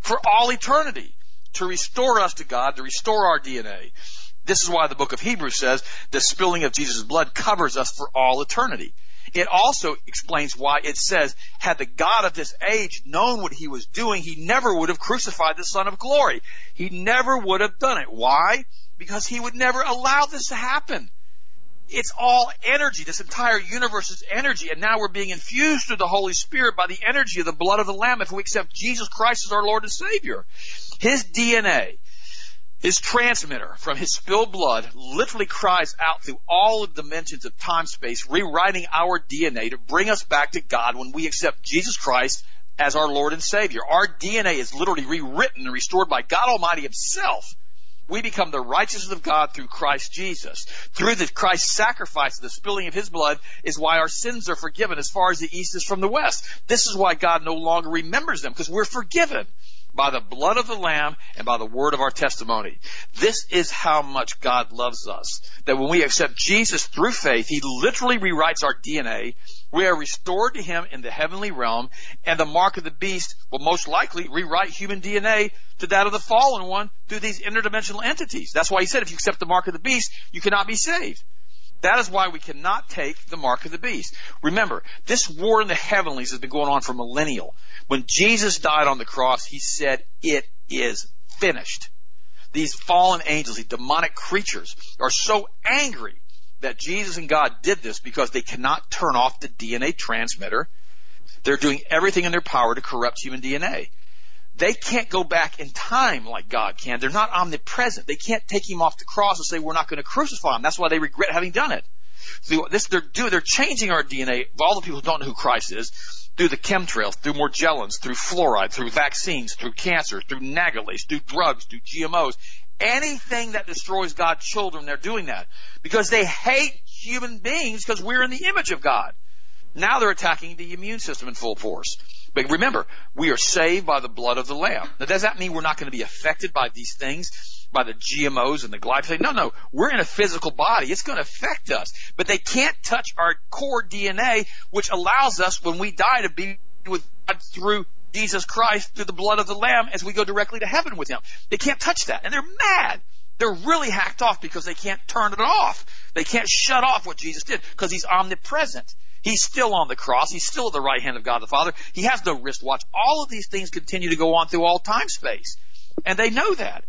for all eternity, to restore us to God, to restore our D N A. This is why the book of Hebrews says the spilling of Jesus' blood covers us for all eternity. It also explains why it says, had the God of this age known what he was doing, he never would have crucified the Son of Glory. He never would have done it. Why? Because he would never allow this to happen. It's all energy. This entire universe is energy, and now we're being infused through the Holy Spirit by the energy of the blood of the Lamb if we accept Jesus Christ as our Lord and Savior. His D N A, his transmitter from his spilled blood, literally cries out through all the dimensions of time-space, rewriting our D N A to bring us back to God when we accept Jesus Christ as our Lord and Savior. Our D N A is literally rewritten and restored by God Almighty himself. We become the righteousness of God through Christ Jesus. Through the Christ's sacrifice, the spilling of his blood, is why our sins are forgiven as far as the east is from the west. This is why God no longer remembers them, because we're forgiven by the blood of the Lamb and by the word of our testimony. This is how much God loves us, that when we accept Jesus through faith, he literally rewrites our D N A. We are restored to him in the heavenly realm, and the mark of the beast will most likely rewrite human D N A to that of the fallen one through these interdimensional entities. That's why he said if you accept the mark of the beast, you cannot be saved. That is why we cannot take the mark of the beast. Remember, this war in the heavenlies has been going on for millennia. When Jesus died on the cross, he said, it is finished. These fallen angels, these demonic creatures, are so angry that Jesus and God did this because they cannot turn off the D N A transmitter. They're doing everything in their power to corrupt human D N A. They can't go back in time like God can. They're not omnipresent. They can't take him off the cross and say, we're not going to crucify him. That's why they regret having done it. So this, they're, do, they're changing our D N A. All the people who don't know who Christ is, through the chemtrails, through Morgellons, through fluoride, through vaccines, through cancer, through nagalase, through drugs, through G M Os. Anything that destroys God's children, they're doing that. Because they hate human beings because we're in the image of God. Now they're attacking the immune system in full force. But remember, we are saved by the blood of the Lamb. Now, does that mean we're not going to be affected by these things, by the G M Os and the glyphosate? No, no. We're in a physical body. It's going to affect us. But they can't touch our core D N A, which allows us, when we die, to be with God through Jesus Christ, through the blood of the Lamb, as we go directly to heaven with him. They can't touch that. And they're mad. They're really hacked off because they can't turn it off. They can't shut off what Jesus did because he's omnipresent. He's still on the cross. He's still at the right hand of God the Father. He has no wristwatch. All of these things continue to go on through all time space. And they know that.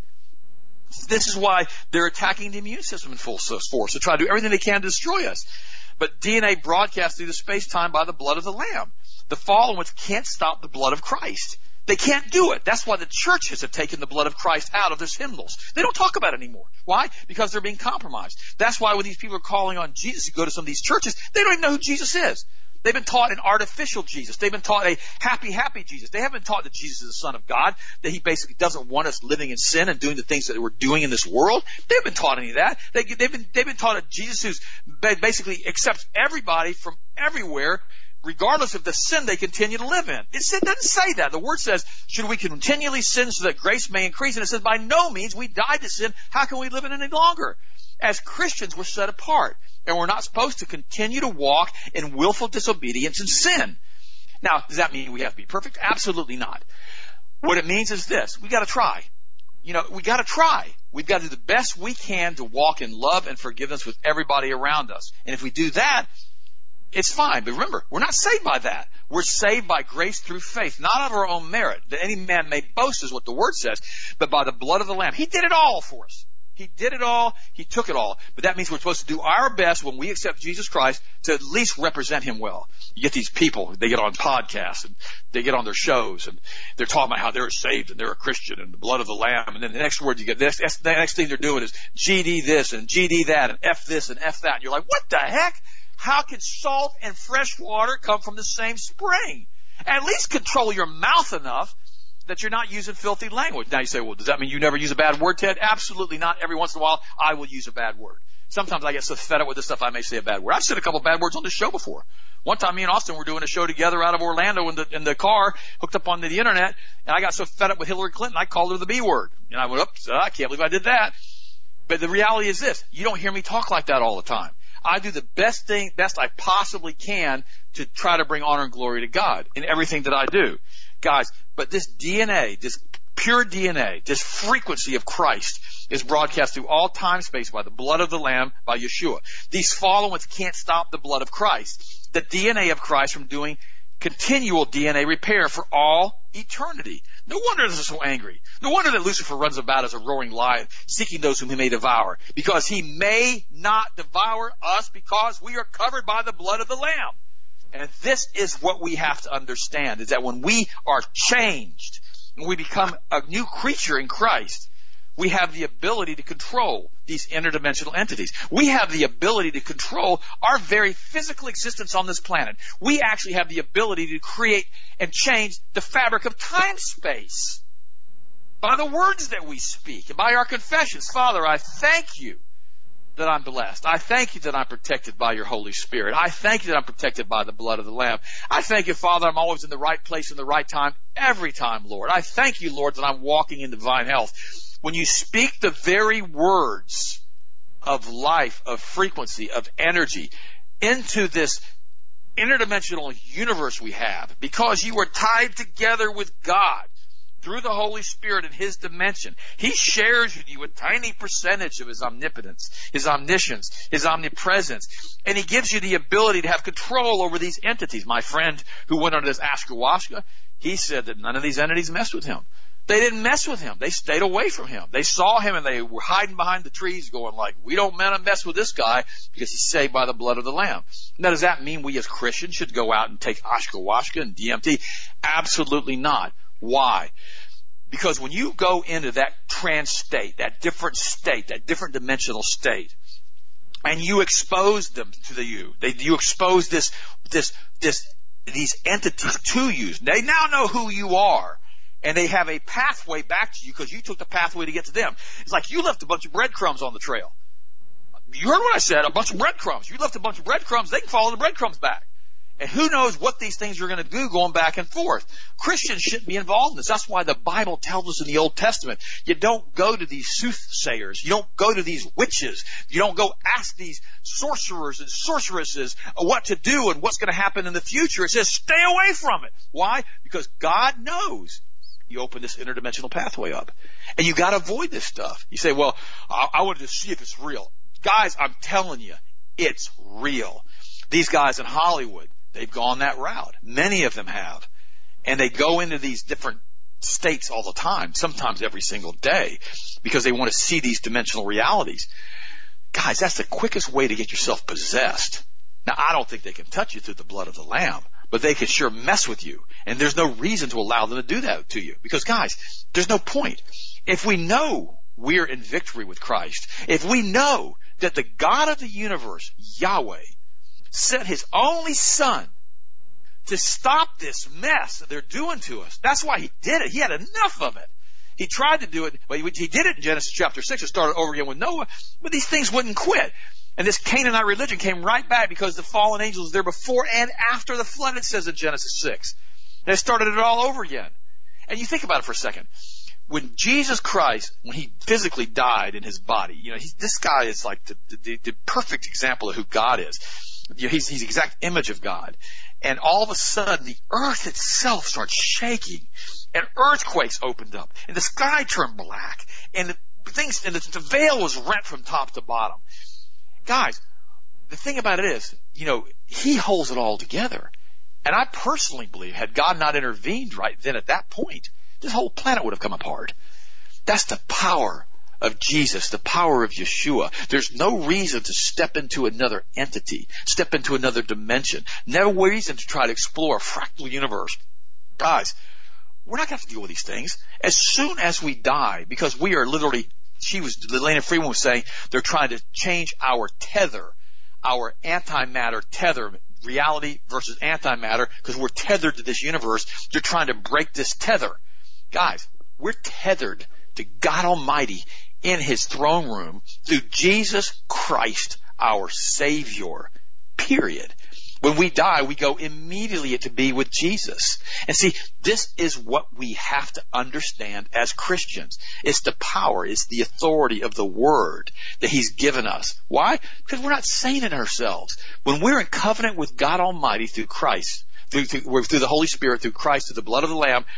This is why they're attacking the immune system in full force to try to do everything they can to destroy us. But D N A broadcasts through the space-time by the blood of the Lamb. The fallen ones can't stop the blood of Christ. They can't do it. That's why the churches have taken the blood of Christ out of their hymnals. They don't talk about it anymore. Why? Because they're being compromised. That's why when these people are calling on Jesus, you go to some of these churches, they don't even know who Jesus is. They've been taught an artificial Jesus. They've been taught a happy, happy Jesus. They haven't been taught that Jesus is the Son of God, that he basically doesn't want us living in sin and doing the things that we're doing in this world. They haven't been taught any of that. They, they've been, they've been taught a Jesus who's basically accepts everybody from everywhere, regardless of the sin they continue to live in. It doesn't say that. The word says, should we continually sin so that grace may increase? And it says, by no means, we died to sin. How can we live in it any longer? As Christians, we're set apart. And we're not supposed to continue to walk in willful disobedience and sin. Now, does that mean we have to be perfect? Absolutely not. What it means is this. We got to try. You know, we got to try. We've got to do the best we can to walk in love and forgiveness with everybody around us. And if we do that, it's fine. But remember, we're not saved by that. We're saved by grace through faith, not of our own merit, that any man may boast is what the word says, but by the blood of the Lamb. He did it all for us. He did it all. He took it all. But that means we're supposed to do our best when we accept Jesus Christ to at least represent him well. You get these people, they get on podcasts and they get on their shows and they're talking about how they're saved and they're a Christian and the blood of the Lamb. And then the next word you get, this, the next thing they're doing is G D this and G D that and F this and F that. And you're like, what the heck? How can salt and fresh water come from the same spring? At least control your mouth enough that you're not using filthy language. Now you say, well, does that mean you never use a bad word, Ted? Absolutely not. Every once in a while, I will use a bad word. Sometimes I get so fed up with this stuff, I may say a bad word. I've said a couple of bad words on this show before. One time, me and Austin were doing a show together out of Orlando in the, in the car, hooked up on the internet, and I got so fed up with Hillary Clinton, I called her the B word. And I went, oops, I can't believe I did that. But the reality is this. You don't hear me talk like that all the time. I do the best thing, best I possibly can to try to bring honor and glory to God in everything that I do. Guys, but this D N A, this pure D N A, this frequency of Christ, is broadcast through all time space by the blood of the Lamb, by Yeshua. These fallen ones can't stop the blood of Christ, the D N A of Christ, from doing continual D N A repair for all eternity. No wonder they're so angry. No wonder that Lucifer runs about as a roaring lion, seeking those whom he may devour, because he may not devour us because we are covered by the blood of the Lamb. And this is what we have to understand, is that when we are changed, when we become a new creature in Christ, we have the ability to control these interdimensional entities. We have the ability to control our very physical existence on this planet. We actually have the ability to create and change the fabric of time-space by the words that we speak and by our confessions. Father, I thank you that I'm blessed. I thank you that I'm protected by your Holy Spirit. I thank you that I'm protected by the blood of the Lamb. I thank you, Father, I'm always in the right place in the right time, every time, Lord. I thank you, Lord, that I'm walking in divine health. When you speak the very words of life, of frequency, of energy into this interdimensional universe we have, because you are tied together with God through the Holy Spirit in his dimension, he shares with you a tiny percentage of his omnipotence, his omniscience, his omnipresence, and he gives you the ability to have control over these entities. My friend who went on this ayahuasca, he said that none of these entities messed with him. They didn't mess with him. They stayed away from him. They saw him and they were hiding behind the trees going like, we don't want to mess with this guy because he's saved by the blood of the Lamb. Now, does that mean we as Christians should go out and take ayahuasca and D M T? Absolutely not. Why? Because when you go into that trance state, that different state, that different dimensional state, and you expose them to the you, they, you expose this, this, this, these entities to you. They now know who you are. And they have a pathway back to you because you took the pathway to get to them. It's like you left a bunch of breadcrumbs on the trail. You heard what I said, a bunch of breadcrumbs. You left a bunch of breadcrumbs, they can follow the breadcrumbs back. And who knows what these things are going to do going back and forth. Christians shouldn't be involved in this. That's why the Bible tells us in the Old Testament, you don't go to these soothsayers. You don't go to these witches. You don't go ask these sorcerers and sorceresses what to do and what's going to happen in the future. It says stay away from it. Why? Because God knows. You open this interdimensional pathway up. And you got to avoid this stuff. You say, well, I, I wanted to see if it's real. Guys, I'm telling you, it's real. These guys in Hollywood, they've gone that route. Many of them have. And they go into these different states all the time, sometimes every single day, because they want to see these dimensional realities. Guys, that's the quickest way to get yourself possessed. Now, I don't think they can touch you through the blood of the Lamb, but they can sure mess with you. And there's no reason to allow them to do that to you. Because, guys, there's no point. If we know we're in victory with Christ, if we know that the God of the universe, Yahweh, sent his only son to stop this mess that they're doing to us. That's why he did it. He had enough of it. He tried to do it, but he did it in Genesis chapter six. It started over again with Noah, but these things wouldn't quit. And this Canaanite religion came right back because the fallen angels there before and after the flood, it says in Genesis six. They started it all over again. And you think about it for a second. When Jesus Christ, when he physically died in his body, you know, he, this guy is like the, the, the perfect example of who God is. You know, he's, he's the exact image of God. And all of a sudden, the earth itself starts shaking, and earthquakes opened up, and the sky turned black, and the things, and the, the veil was rent from top to bottom. Guys, the thing about it is, you know, he holds it all together. And I personally believe, had God not intervened right then at that point, this whole planet would have come apart. That's the power of Jesus, the power of Yeshua. There's no reason to step into another entity, step into another dimension. No reason to try to explore a fractal universe. Guys, we're not going to have to deal with these things. As soon as we die, because we are literally, she was, Elena Freeman was saying, they're trying to change our tether, our antimatter tether, reality versus antimatter, because we're tethered to this universe. They're trying to break this tether. Guys, we're tethered to God Almighty in his throne room through Jesus Christ, our Savior, period. When we die, we go immediately to be with Jesus. And see, this is what we have to understand as Christians. It's the power, it's the authority of the Word that he's given us. Why? Because we're not sane in ourselves. When we're in covenant with God Almighty through Christ, through, through, through the Holy Spirit, through Christ, through the blood of the Lamb,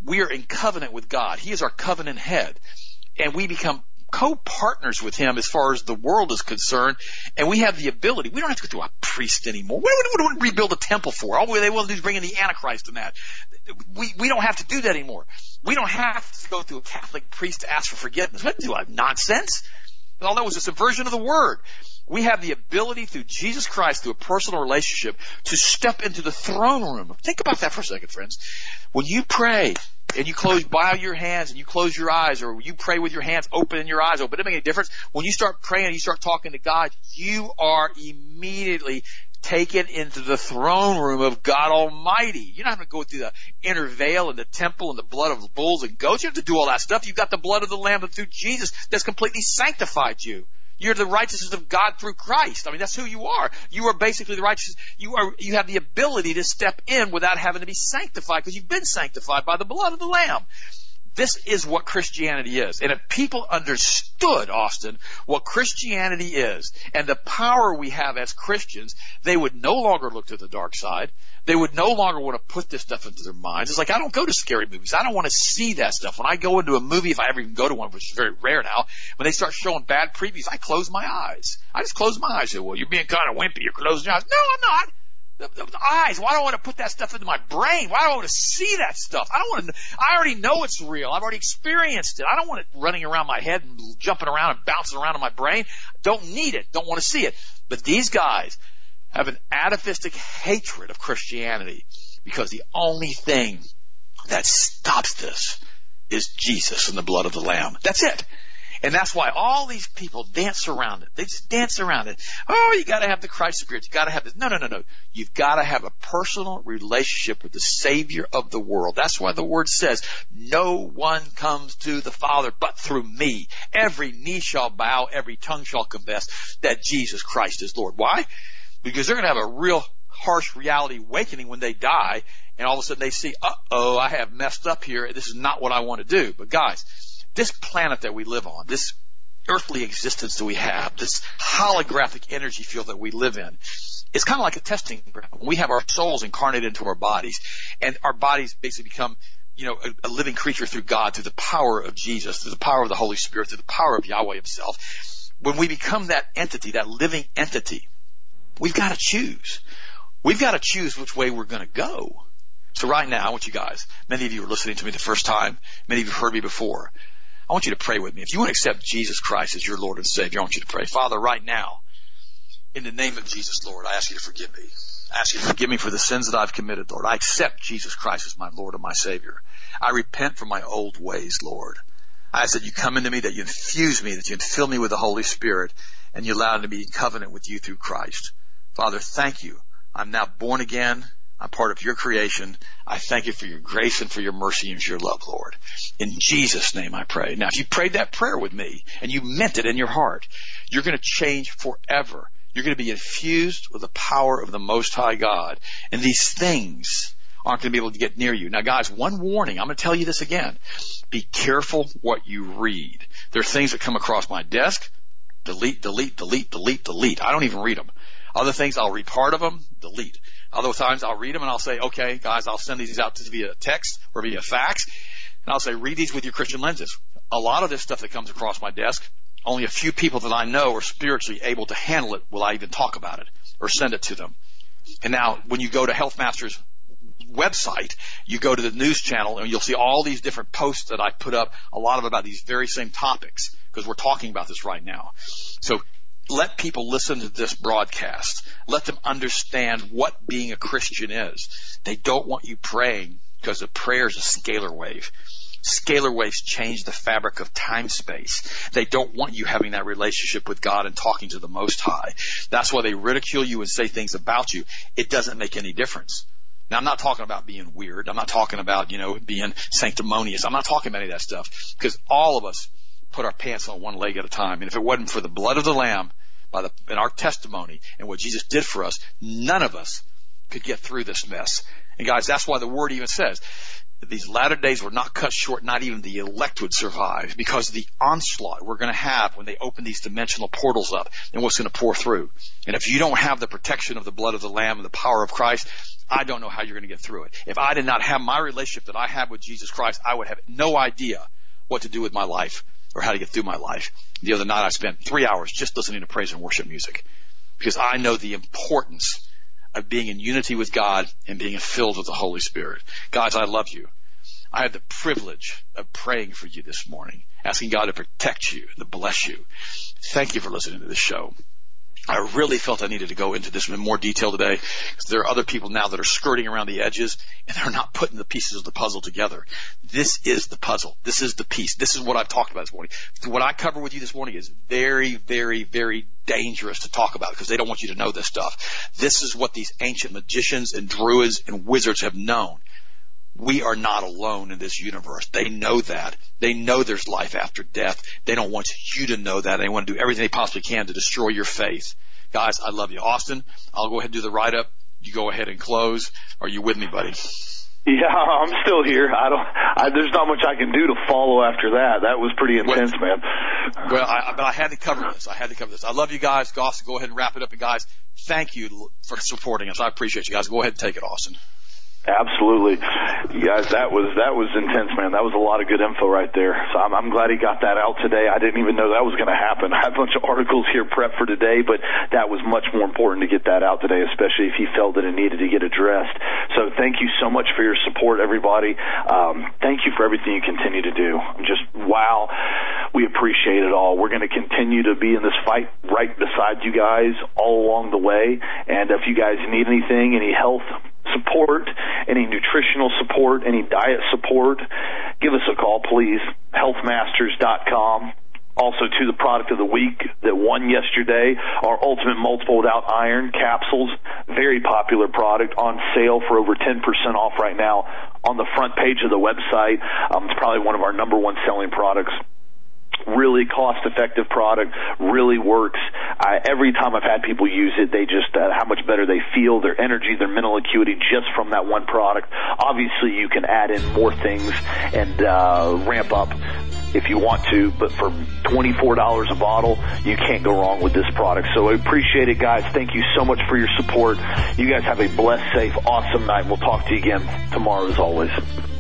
we are in covenant with God. He is our covenant head. And we become co-partners with him as far as the world is concerned, and we have the ability. We don't have to go to a priest anymore. What do we, we rebuild a temple for? All they want to do is bring in the Antichrist in that. We, we don't have to do that anymore. We don't have to go through a Catholic priest to ask for forgiveness. What do you nonsense? All that was a subversion of the word. We have the ability through Jesus Christ, through a personal relationship, to step into the throne room. Think about that for a second, friends. When you pray, and you close, bow your hands, and you close your eyes, or you pray with your hands open and your eyes open, it doesn't make any difference. When you start praying and you start talking to God, you are immediately taken into the throne room of God Almighty. You're not going to go through the inner veil and the temple and the blood of bulls and goats. You have to do all that stuff. You've got the blood of the Lamb through Jesus that's completely sanctified you. You're the righteousness of God through Christ. I mean, that's who you are. You are basically the righteousness. You are, you have the ability to step in without having to be sanctified because you've been sanctified by the blood of the Lamb. This is what Christianity is. And if people understood, Austin, what Christianity is and the power we have as Christians, they would no longer look to the dark side. They would no longer want to put this stuff into their minds. It's like, I don't go to scary movies. I don't want to see that stuff. When I go into a movie, if I ever even go to one, which is very rare now, when they start showing bad previews, I close my eyes. I just close my eyes and say, well, you're being kind of wimpy. You're closing your eyes. No, I'm not. The, the, the eyes. Why do I want to put that stuff into my brain? Why do I want to see that stuff? I don't want to. I already know it's real. I've already experienced it. I don't want it running around my head and jumping around and bouncing around in my brain. Don't need it. Don't want to see it. But these guys have an atavistic hatred of Christianity because the only thing that stops this is Jesus and the blood of the Lamb. That's it. And that's why all these people dance around it. They just dance around it. Oh, you got to have the Christ spirit. You got to have this. No, no, no, no. You've got to have a personal relationship with the Savior of the world. That's why the Word says, no one comes to the Father but through me. Every knee shall bow, every tongue shall confess that Jesus Christ is Lord. Why? Because they're going to have a real harsh reality awakening when they die, and all of a sudden they see, uh-oh, I have messed up here. This is not what I want to do. But guys, this planet that we live on, this earthly existence that we have, this holographic energy field that we live in, it's kind of like a testing ground. We have our souls incarnated into our bodies, and our bodies basically become, you know, a, a living creature through God, through the power of Jesus, through the power of the Holy Spirit, through the power of Yahweh himself. When we become that entity, that living entity, we've got to choose. We've got to choose which way we're going to go. So right now, I want you guys, many of you are listening to me the first time, many of you have heard me before, I want you to pray with me. If you want to accept Jesus Christ as your Lord and Savior, I want you to pray. Father, right now, in the name of Jesus, Lord, I ask you to forgive me. I ask you to forgive me for the sins that I've committed, Lord. I accept Jesus Christ as my Lord and my Savior. I repent from my old ways, Lord. I ask that you come into me, that you infuse me, that you fill me with the Holy Spirit, and you allow me to be in covenant with you through Christ. Father, thank you. I'm now born again. I'm part of your creation. I thank you for your grace and for your mercy and for your love, Lord. In Jesus' name I pray. Now, if you prayed that prayer with me and you meant it in your heart, you're going to change forever. You're going to be infused with the power of the Most High God. And these things aren't going to be able to get near you. Now, guys, one warning. I'm going to tell you this again. Be careful what you read. There are things that come across my desk. Delete, delete, delete, delete, delete. I don't even read them. Other things, I'll read part of them, delete. Other times I'll read them and I'll say, okay, guys, I'll send these out to via text or via fax. And I'll say, read these with your Christian lenses. A lot of this stuff that comes across my desk, only a few people that I know are spiritually able to handle it will I even talk about it or send it to them. And now when you go to Health Masters website, you go to the news channel and you'll see all these different posts that I put up, a lot of about these very same topics, because we're talking about this right now. So let people listen to this broadcast. Let them understand what being a Christian is. They don't want you praying because a prayer is a scalar wave. Scalar waves change the fabric of time-space. They don't want you having that relationship with God and talking to the Most High. That's why they ridicule you and say things about you. It doesn't make any difference. Now, I'm not talking about being weird. I'm not talking about, you know, being sanctimonious. I'm not talking about any of that stuff, because all of us put our pants on one leg at a time. And if it wasn't for the blood of the Lamb by the, and our testimony and what Jesus did for us, none of us could get through this mess. And guys, that's why the word even says that these latter days were not cut short, not even the elect would survive, because of the onslaught we're going to have when they open these dimensional portals up and what's going to pour through. And if you don't have the protection of the blood of the Lamb and the power of Christ, I don't know how you're going to get through it. If I did not have my relationship that I have with Jesus Christ, I would have no idea what to do with my life or how to get through my life. The other night I spent three hours just listening to praise and worship music, because I know the importance of being in unity with God and being filled with the Holy Spirit. Guys, I love you. I have the privilege of praying for you this morning, asking God to protect you, to bless you. Thank you for listening to this show. I really felt I needed to go into this in more detail today, because there are other people now that are skirting around the edges and they're not putting the pieces of the puzzle together. This is the puzzle. This is the piece. This is what I've talked about this morning. What I cover with you this morning is very, very, very dangerous to talk about, because they don't want you to know this stuff. This is what these ancient magicians and druids and wizards have known. We are not alone in this universe. They know that. They know there's life after death. They don't want you to know that. They want to do everything they possibly can to destroy your faith. Guys, I love you. Austin, I'll go ahead and do the write-up. You go ahead and close. Are you with me, buddy? Yeah, I'm still here. I don't. I, there's not much I can do to follow after that. That was pretty intense, well, man. Well, I, but I had to cover this. I had to cover this. I love you guys. Austin, go ahead and wrap it up. And guys, thank you for supporting us. I appreciate you guys. Go ahead and take it, Austin. Absolutely. You guys, that was, that was intense, man. That was a lot of good info right there. So I'm, I'm glad he got that out today. I didn't even know that was going to happen. I have a bunch of articles here prepped for today, but that was much more important to get that out today, especially if he felt that it needed to get addressed. So thank you so much for your support, everybody. Um, thank you for everything you continue to do. I'm just, wow. We appreciate it all. We're going to continue to be in this fight right beside you guys all along the way. And if you guys need anything, any health support, any nutritional support, any diet support, give us a call, please. health masters dot com. Also, to the product of the week that won yesterday, our Ultimate Multiple Without Iron capsules, very popular product, on sale for over ten percent off right now on the front page of the website. Um, it's probably one of our number one selling products. Really cost-effective product, really works. I, every time I've had people use it, they just, uh, how much better they feel, their energy, their mental acuity, just from that one product. Obviously, you can add in more things and uh, ramp up if you want to, but for twenty-four dollars a bottle, you can't go wrong with this product. So I appreciate it, guys. Thank you so much for your support. You guys have a blessed, safe, awesome night. We'll talk to you again tomorrow, as always.